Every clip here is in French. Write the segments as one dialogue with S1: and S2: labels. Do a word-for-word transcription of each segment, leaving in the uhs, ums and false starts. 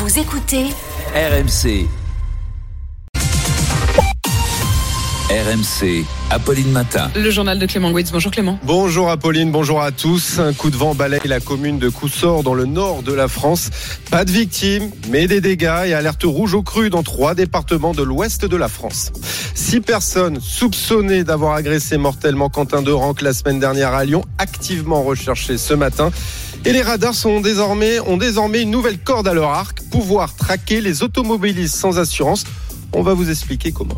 S1: Vous écoutez
S2: R M C. R M C, Apolline Matin.
S3: Le journal de Clément Gouitz. Bonjour Clément.
S4: Bonjour Apolline, bonjour à tous. Un coup de vent balaye la commune de Coussort dans le nord de la France. Pas de victimes, mais des dégâts et alerte rouge au cru dans trois départements de l'ouest de la France. Six personnes soupçonnées d'avoir agressé mortellement Quentin Derenque la semaine dernière à Lyon, activement recherchées ce matin. Et les radars sont désormais, ont désormais une nouvelle corde à leur arc, pouvoir traquer les automobilistes sans assurance. On va vous expliquer comment.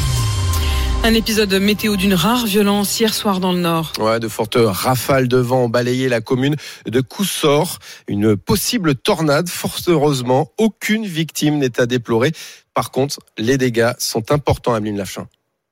S3: Un épisode météo d'une rare violence hier soir dans le Nord.
S4: Ouais, de fortes rafales de vent ont balayé la commune de Coussort. Une possible tornade, fort heureusement, aucune victime n'est à déplorer. Par contre, les dégâts sont importants à Ameline Lachin.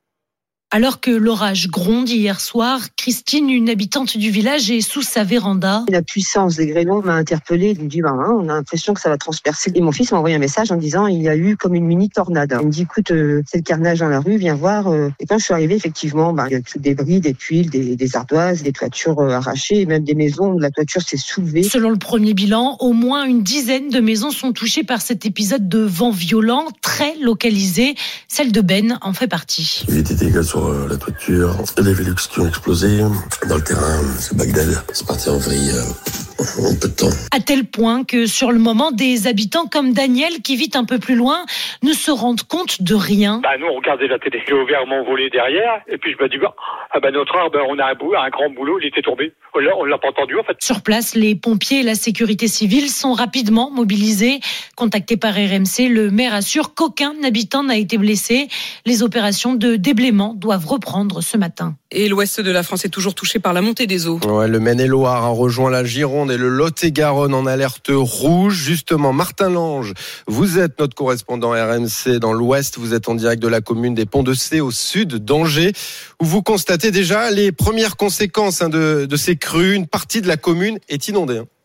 S5: Alors que l'orage gronde hier soir, Christine, une habitante du village, est sous sa véranda.
S6: La puissance des grêlons m'a interpellée. Il me dit, bah, hein, on a l'impression que ça va transpercer. Et mon fils m'a envoyé un message en disant, il y a eu comme une mini tornade. Il me dit, écoute, euh, c'est le carnage dans la rue, viens voir. Et quand je suis arrivée, effectivement, bah, il y a tout des débris, des tuiles, des, des ardoises, des toitures euh, arrachées, et même des maisons où la toiture s'est soulevée.
S5: Selon le premier bilan, au moins une dizaine de maisons sont touchées par cet épisode de vent violent, très localisé. Celle de Ben en fait partie.
S7: Il y a des dégâts sur euh, la toiture, les Velux qui ont explosé. Dans le terrain, c'est Bagdad. C'est parti en vrille euh, en peu de temps.
S5: À tel point que sur le moment, des habitants comme Daniel, qui vit un peu plus loin, ne se rendent compte de rien.
S8: Bah nous on regardait la télé. J'ai ouvert mon volet derrière et puis je me dis bah, ah bah notre arbre, on a un, bout, un grand boulot, il était tombé. On l'a, on l'a pas entendu en fait.
S5: Sur place, les pompiers et la sécurité civile sont rapidement mobilisés. Contacté par R M C, le maire assure qu'aucun habitant n'a été blessé. Les opérations de déblaiement doivent reprendre ce matin.
S3: Et l'ouest de la France est toujours touché par la montée des eaux.
S4: Ouais, le Maine-et-Loire a rejoint la Gironde et le Lot-et-Garonne en alerte rouge. Justement, Martin Lange, vous êtes notre correspondant R M C dans l'ouest. Vous êtes en direct de la commune des Ponts-de-Cé au sud d'Angers, où vous constatez déjà les premières conséquences hein, de, de ces crues. Une partie de la commune est inondée. Hein.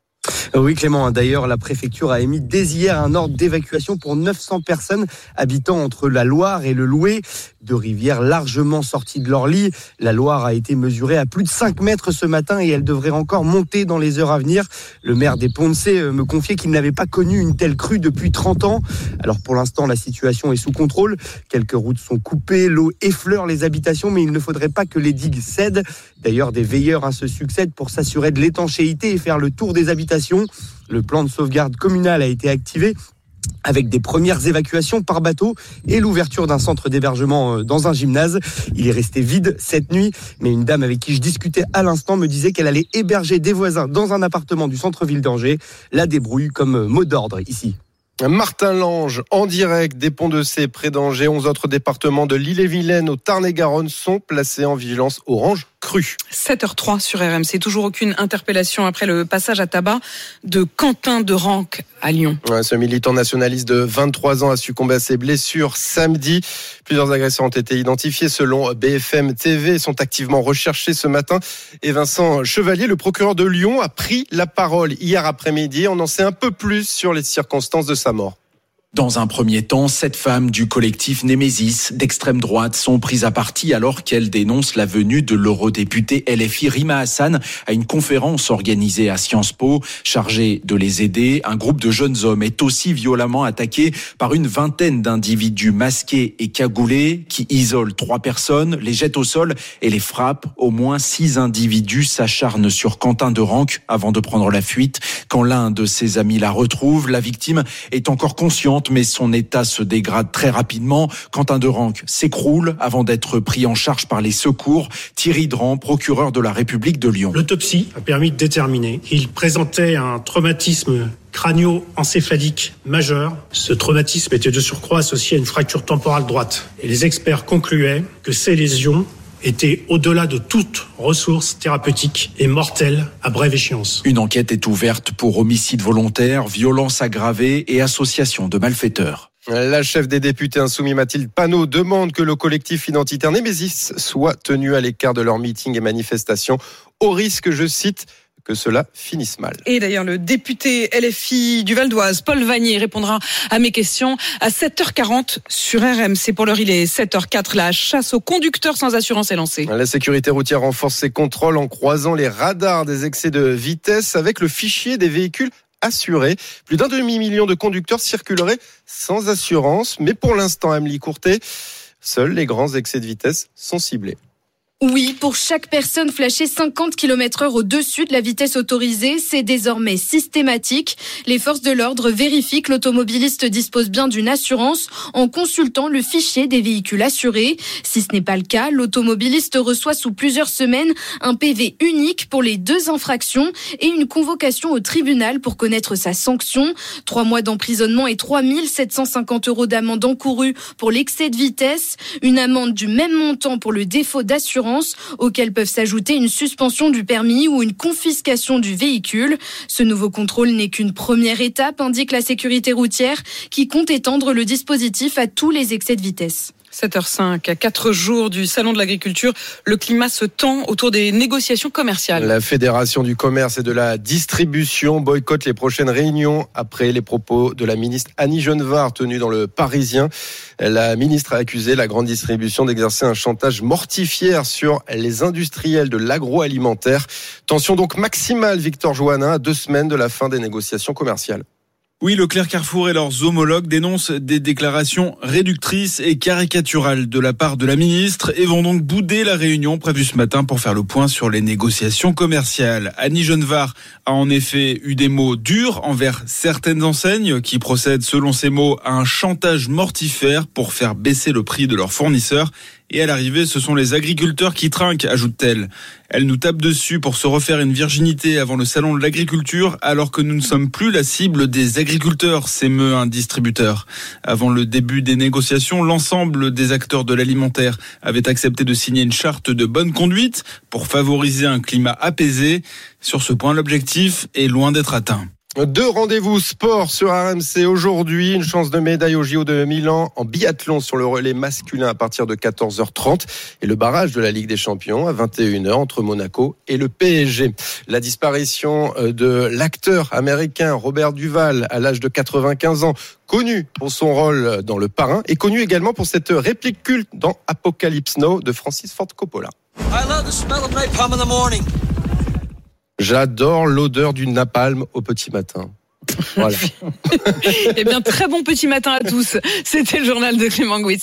S9: Oui Clément, d'ailleurs la préfecture a émis dès hier un ordre d'évacuation pour neuf cents personnes habitant entre la Loire et le Louet. Deux rivières largement sorties de leur lit. La Loire a été mesurée à plus de cinq mètres ce matin et elle devrait encore monter dans les heures à venir. Le maire des Ponts-de-Cé me confiait qu'il n'avait pas connu une telle crue depuis trente ans. Alors pour l'instant la situation est sous contrôle. Quelques routes sont coupées, l'eau effleure les habitations mais il ne faudrait pas que les digues cèdent. D'ailleurs des veilleurs hein, se succèdent pour s'assurer de l'étanchéité et faire le tour des habitations. Le plan de sauvegarde communal a été activé avec des premières évacuations par bateau et l'ouverture d'un centre d'hébergement dans un gymnase. Il est resté vide cette nuit, mais une dame avec qui je discutais à l'instant me disait qu'elle allait héberger des voisins dans un appartement du centre-ville d'Angers. La débrouille comme mot d'ordre ici.
S4: Martin Lange, en direct des Ponts-de-Cé près d'Angers. onze autres départements de l'Ille-et-Vilaine au Tarn-et-Garonne sont placés en vigilance orange crue.
S3: sept heures zéro trois sur R M C. Toujours aucune interpellation après le passage à tabac de Quentin Derenque à Lyon.
S4: Ouais, ce militant nationaliste de vingt-trois ans a succombé à ses blessures samedi. Plusieurs agresseurs ont été identifiés selon B F M T V et sont activement recherchés ce matin. Et Vincent Chevalier, le procureur de Lyon, a pris la parole hier après-midi. On en sait un peu plus sur les circonstances de sa mort.
S10: Dans un premier temps, sept femmes du collectif Némésis d'extrême droite sont prises à partie alors qu'elles dénoncent la venue de l'eurodéputé L F I Rima Hassan à une conférence organisée à Sciences Po. Chargée de les aider, un groupe de jeunes hommes est aussi violemment attaqué par une vingtaine d'individus masqués et cagoulés qui isolent trois personnes, les jettent au sol et les frappent. Au moins six individus s'acharnent sur Quentin Derenque avant de prendre la fuite. Quand l'un de ses amis la retrouve, la victime est encore consciente mais son état se dégrade très rapidement. Quentin Derenque s'écroule avant d'être pris en charge par les secours. Thierry Dran, procureur de la République de Lyon.
S11: L'autopsie a permis de déterminer qu'il présentait un traumatisme crânio-encéphalique majeur. Ce traumatisme était de surcroît associé à une fracture temporale droite. Et les experts concluaient que ces lésions étaient au-delà de toute ressource thérapeutique et mortelle à brève échéance.
S10: Une enquête est ouverte pour homicide volontaire, violence aggravée et association de malfaiteurs.
S4: La chef des députés insoumis Mathilde Panot demande que le collectif identitaire Némésis soit tenu à l'écart de leurs meetings et manifestations au risque, je cite, que cela finisse mal.
S3: Et d'ailleurs, le député L F I du Val d'Oise, Paul Vanier, répondra à mes questions à sept heures quarante sur R M C. Pour l'heure, il est sept heures zéro quatre. La chasse aux conducteurs sans assurance est lancée.
S4: La sécurité routière renforce ses contrôles en croisant les radars des excès de vitesse avec le fichier des véhicules assurés. Plus d'un demi-million de conducteurs circuleraient sans assurance. Mais pour l'instant, Amélie Courtet, seuls les grands excès de vitesse sont ciblés.
S1: Oui, pour chaque personne flashée cinquante kilomètres heure au-dessus de la vitesse autorisée, c'est désormais systématique. Les forces de l'ordre vérifient que l'automobiliste dispose bien d'une assurance en consultant le fichier des véhicules assurés. Si ce n'est pas le cas, l'automobiliste reçoit sous plusieurs semaines un P V unique pour les deux infractions et une convocation au tribunal pour connaître sa sanction. Trois mois d'emprisonnement et trois mille sept cent cinquante euros d'amende encourue pour l'excès de vitesse. Une amende du même montant pour le défaut d'assurance, auxquels peuvent s'ajouter une suspension du permis ou une confiscation du véhicule. Ce nouveau contrôle n'est qu'une première étape, indique la sécurité routière, qui compte étendre le dispositif à tous les excès de vitesse.
S3: sept heures cinq, à quatre jours du Salon de l'Agriculture, le climat se tend autour des négociations commerciales.
S4: La Fédération du commerce et de la distribution boycotte les prochaines réunions après les propos de la ministre Annie Genevard tenus dans le Parisien. La ministre a accusé la grande distribution d'exercer un chantage mortifère sur les industriels de l'agroalimentaire. Tension donc maximale, Victor Joannin, à deux semaines de la fin des négociations commerciales.
S12: Oui, Leclerc, Carrefour et leurs homologues dénoncent des déclarations réductrices et caricaturales de la part de la ministre et vont donc bouder la réunion prévue ce matin pour faire le point sur les négociations commerciales. Annie Genevard a en effet eu des mots durs envers certaines enseignes qui procèdent, selon ses mots, à un chantage mortifère pour faire baisser le prix de leurs fournisseurs. Et à l'arrivée, ce sont les agriculteurs qui trinquent, ajoute-t-elle. Elle nous tape dessus pour se refaire une virginité avant le salon de l'agriculture, alors que nous ne sommes plus la cible des agriculteurs, s'émeut un distributeur. Avant le début des négociations, l'ensemble des acteurs de l'alimentaire avaient accepté de signer une charte de bonne conduite pour favoriser un climat apaisé. Sur ce point, l'objectif est loin d'être atteint.
S4: Deux rendez-vous sport sur R M C aujourd'hui. Une chance de médaille au J O de Milan en biathlon sur le relais masculin à partir de quatorze heures trente. Et le barrage de la Ligue des Champions à vingt et une heures entre Monaco et le P S G. La disparition de l'acteur américain Robert Duvall à l'âge de quatre-vingt-quinze ans, connu pour son rôle dans Le Parrain et connu également pour cette réplique culte dans Apocalypse Now de Francis Ford Coppola.
S13: I love the smell of napalm in the morning.
S4: J'adore l'odeur du napalm au petit matin. Voilà.
S3: Eh bien, très bon petit matin à tous. C'était le journal de Clément Gouitz.